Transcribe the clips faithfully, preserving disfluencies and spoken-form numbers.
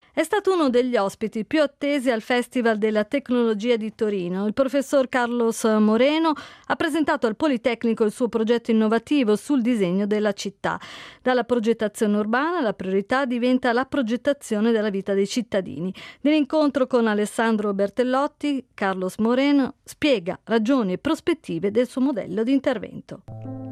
È stato uno degli ospiti più attesi al Festival della Tecnologia di Torino. Il professor Carlos Moreno ha presentato al Politecnico il suo progetto innovativo sul disegno della città. Dalla progettazione urbana la priorità diventa la progettazione della vita dei cittadini. Nell'incontro con Alessandro Bertellotti, Carlos Moreno spiega ragioni e prospettive del suo modello di intervento.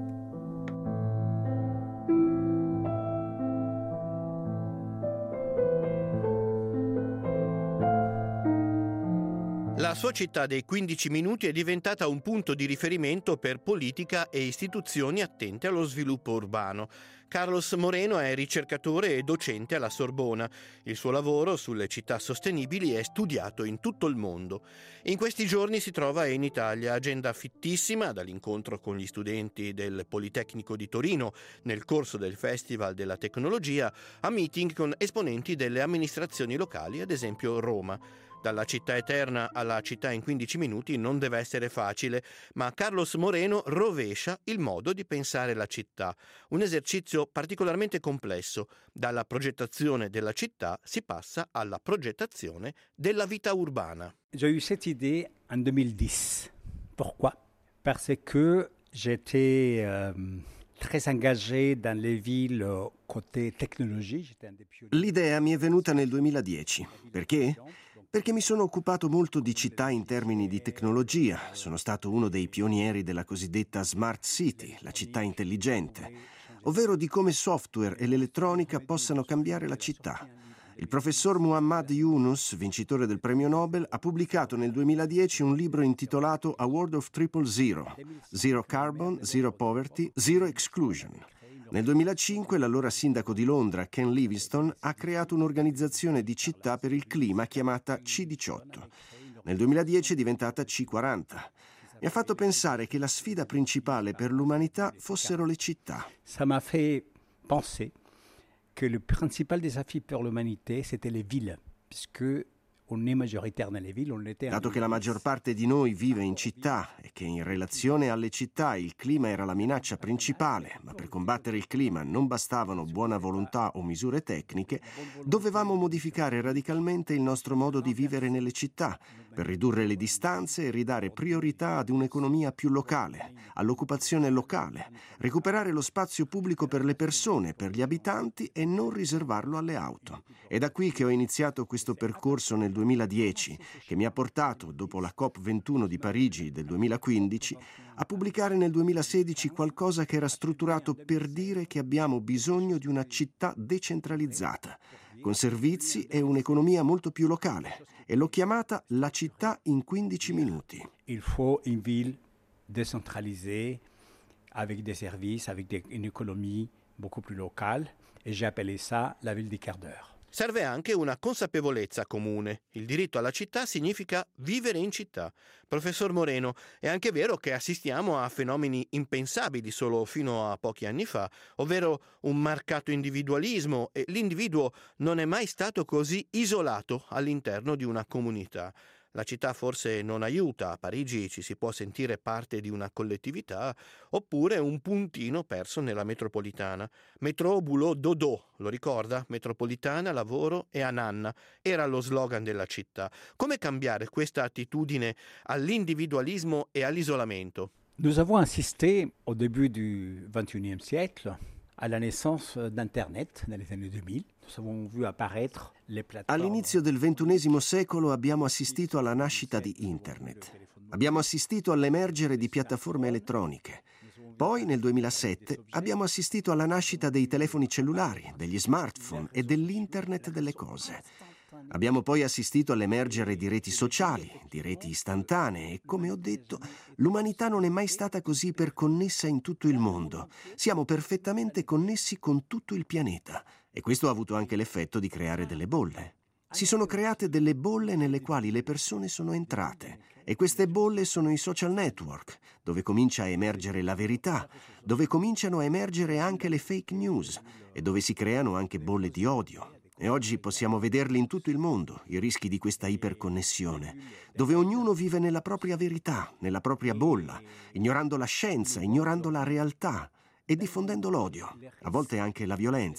La sua città dei quindici minuti è diventata un punto di riferimento per politica e istituzioni attente allo sviluppo urbano. Carlos Moreno è ricercatore e docente alla Sorbona. Il suo lavoro sulle città sostenibili è studiato in tutto il mondo. In questi giorni si trova in Italia, agenda fittissima dall'incontro con gli studenti del Politecnico di Torino nel corso del Festival della Tecnologia a meeting con esponenti delle amministrazioni locali, ad esempio Roma. Dalla città eterna alla città in quindici minuti non deve essere facile, ma Carlos Moreno rovescia il modo di pensare la città. Un esercizio particolarmente complesso. Dalla progettazione della città si passa alla progettazione della vita urbana. J'ai eu cette idée en duemiladix. Pourquoi? Parce que j'étais euh, très engagé dans les villes côté technologie. J'étais un des pionniers. L'idea mi è venuta nel duemiladieci. Perché? Perché mi sono occupato molto di città in termini di tecnologia. Sono stato uno dei pionieri della cosiddetta Smart City, la città intelligente, ovvero di come software e l'elettronica possano cambiare la città. Il professor Muhammad Yunus, vincitore del premio Nobel, ha pubblicato nel duemiladieci un libro intitolato A World of Triple Zero, Zero Carbon, Zero Poverty, Zero Exclusion. Nel duemilacinque l'allora sindaco di Londra, Ken Livingstone, ha creato un'organizzazione di città per il clima chiamata C diciotto. Nel duemiladieci è diventata C quaranta. Mi ha fatto pensare che la sfida principale per l'umanità fossero le città. Ça m'a fait penser que le principal défi pour l'humanité c'était les villes, puisque on est majoritaire nelle ville, on l'était. Dato che la maggior parte di noi vive in città e che in relazione alle città il clima era la minaccia principale, ma per combattere il clima non bastavano buona volontà o misure tecniche, dovevamo modificare radicalmente il nostro modo di vivere nelle città per ridurre le distanze e ridare priorità ad un'economia più locale, all'occupazione locale, recuperare lo spazio pubblico per le persone, per gli abitanti e non riservarlo alle auto. È da qui che ho iniziato questo percorso nel duemiladieci, che mi ha portato, dopo la COP ventuno di Parigi del duemilaquindici, a pubblicare nel duemilasedici qualcosa che era strutturato per dire che abbiamo bisogno di una città decentralizzata, con servizi e un'economia molto più locale, e l'ho chiamata la città in quindici minuti. Il faut une ville décentralisée, avec des services, avec des, une économie beaucoup plus locale, et j'ai appelé ça la ville des quarts d'heure. Serve anche una consapevolezza comune. Il diritto alla città significa vivere in città. Professor Moreno, è anche vero che assistiamo a fenomeni impensabili solo fino a pochi anni fa, ovvero un marcato individualismo, e l'individuo non è mai stato così isolato all'interno di una comunità. La città forse non aiuta, a Parigi ci si può sentire parte di una collettività, oppure un puntino perso nella metropolitana. Métro, boulot, dodo, lo ricorda? Metropolitana, lavoro e ananna. Era lo slogan della città. Come cambiare questa attitudine all'individualismo e all'isolamento? Nous avons assisté au début du ventiseiesimo siècle à la naissance d'Internet nelle anni duemila. Nous avons vu apparaître les plateformes. All'inizio del ventunesimo secolo abbiamo assistito alla nascita di Internet. Abbiamo assistito all'emergere di piattaforme elettroniche. Poi, nel duemilasette, abbiamo assistito alla nascita dei telefoni cellulari, degli smartphone e dell'Internet delle cose. Abbiamo poi assistito all'emergere di reti sociali, di reti istantanee e, come ho detto, l'umanità non è mai stata così iperconnessa in tutto il mondo. Siamo perfettamente connessi con tutto il pianeta e questo ha avuto anche l'effetto di creare delle bolle. Si sono create delle bolle nelle quali le persone sono entrate e queste bolle sono i social network, dove comincia a emergere la verità, dove cominciano a emergere anche le fake news e dove si creano anche bolle di odio. E oggi possiamo vederli in tutto il mondo, i rischi di questa iperconnessione, dove ognuno vive nella propria verità, nella propria bolla, ignorando la scienza, ignorando la realtà e diffondendo l'odio, a volte anche la violenza.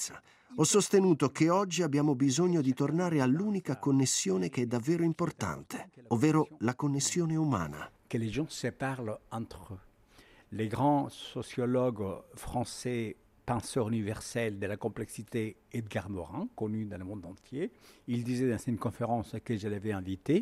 Ho sostenuto che oggi abbiamo bisogno di tornare all'unica connessione che è davvero importante, ovvero la connessione umana. Que les gens se parlent entre eux. Les grands sociologues français, penseurs universels de la complexité, Edgar Morin, connu dans le monde entier, il disait dans une conférence à laquelle je l'avais invité.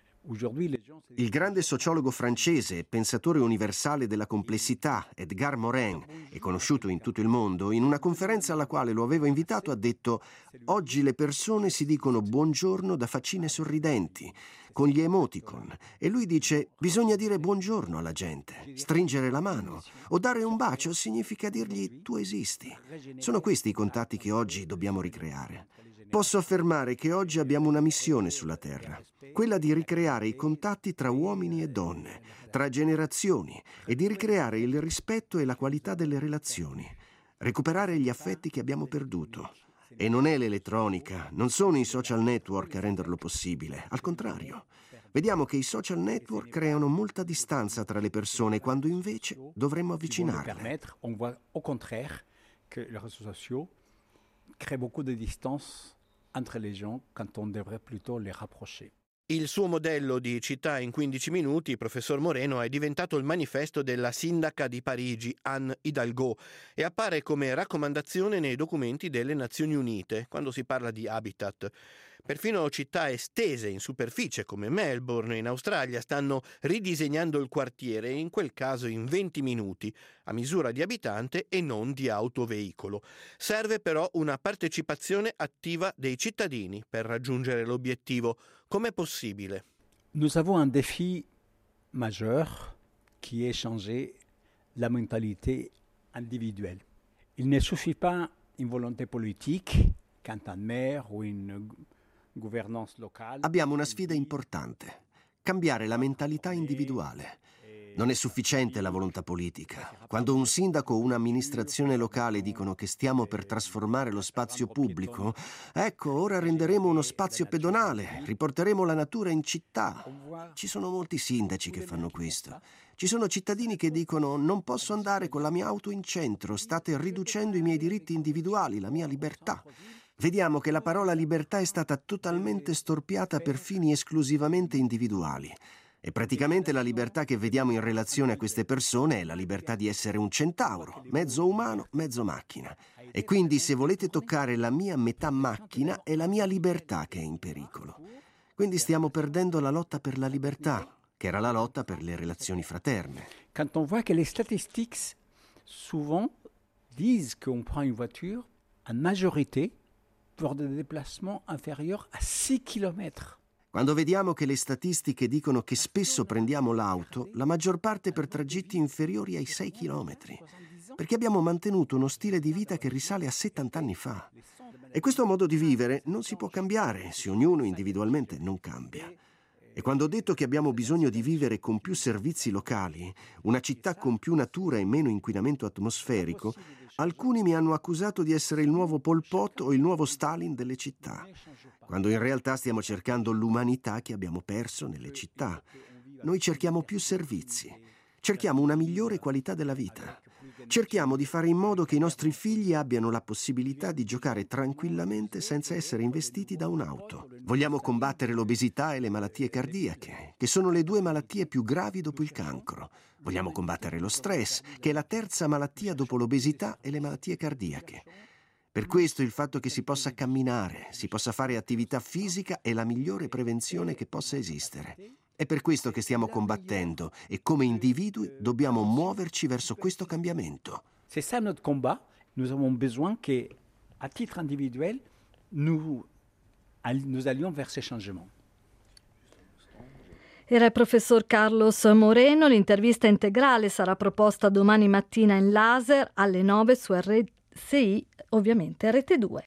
Il grande sociologo francese e pensatore universale della complessità, Edgar Morin, è conosciuto in tutto il mondo, in una conferenza alla quale lo avevo invitato ha detto: oggi le persone si dicono buongiorno da faccine sorridenti, con gli emoticon, e lui dice bisogna dire buongiorno alla gente, stringere la mano o dare un bacio significa dirgli tu esisti. Sono questi i contatti che oggi dobbiamo ricreare. Posso affermare che oggi abbiamo una missione sulla Terra, quella di ricreare i contatti tra uomini e donne, tra generazioni, e di ricreare il rispetto e la qualità delle relazioni, recuperare gli affetti che abbiamo perduto. E non è l'elettronica, non sono i social network a renderlo possibile, al contrario. Vediamo che i social network creano molta distanza tra le persone, quando invece dovremmo avvicinarle. On voit au contraire que les réseaux sociaux créent beaucoup de distance entre les gens quand on devrait plutôt les rapprocher. Il suo modello di città in quindici minuti, professor Moreno, è diventato il manifesto della sindaca di Parigi, Anne Hidalgo, e appare come raccomandazione nei documenti delle Nazioni Unite, quando si parla di habitat. Perfino città estese in superficie come Melbourne in Australia stanno ridisegnando il quartiere, in quel caso in venti minuti, a misura di abitante e non di autoveicolo. Serve però una partecipazione attiva dei cittadini per raggiungere l'obiettivo. Com'è possibile? Nous avons un défi majeur qui est changer la mentalité individuelle. Il ne suffit pas une volonté politique quand un maire ou une gouvernance locale. Abbiamo una sfida importante: cambiare la mentalità individuale. Non è sufficiente la volontà politica. Quando un sindaco o un'amministrazione locale dicono che stiamo per trasformare lo spazio pubblico, ecco, ora renderemo uno spazio pedonale, riporteremo la natura in città. Ci sono molti sindaci che fanno questo. Ci sono cittadini che dicono: non posso andare con la mia auto in centro, state riducendo i miei diritti individuali, la mia libertà. Vediamo che la parola libertà è stata totalmente storpiata per fini esclusivamente individuali. E praticamente la libertà che vediamo in relazione a queste persone è la libertà di essere un centauro, mezzo umano, mezzo macchina. E quindi se volete toccare la mia metà macchina è la mia libertà che è in pericolo. Quindi stiamo perdendo la lotta per la libertà, che era la lotta per le relazioni fraterne. Quand on voit que les statistiques souvent disent qu'on prend une voiture en majorité pour des déplacements inférieurs à six kilomètres. Quando vediamo che le statistiche dicono che spesso prendiamo l'auto, la maggior parte per tragitti inferiori ai sei chilometri, perché abbiamo mantenuto uno stile di vita che risale a settanta anni fa. E questo modo di vivere non si può cambiare se ognuno individualmente non cambia. E quando ho detto che abbiamo bisogno di vivere con più servizi locali, una città con più natura e meno inquinamento atmosferico, alcuni mi hanno accusato di essere il nuovo Pol Pot o il nuovo Stalin delle città, quando in realtà stiamo cercando l'umanità che abbiamo perso nelle città. Noi cerchiamo più servizi, cerchiamo una migliore qualità della vita, cerchiamo di fare in modo che i nostri figli abbiano la possibilità di giocare tranquillamente senza essere investiti da un'auto. Vogliamo combattere l'obesità e le malattie cardiache, che sono le due malattie più gravi dopo il cancro. Vogliamo combattere lo stress, che è la terza malattia dopo l'obesità e le malattie cardiache. Per questo il fatto che si possa camminare, si possa fare attività fisica è la migliore prevenzione che possa esistere. È per questo che stiamo combattendo e come individui dobbiamo muoverci verso questo cambiamento. C'est ça notre combat. Nous avons besoin que, à titre individuel, nous, nous allions vers ces changements. Era il professor Carlos Moreno. L'intervista integrale sarà proposta domani mattina in laser alle nove su R S I, ovviamente R T due.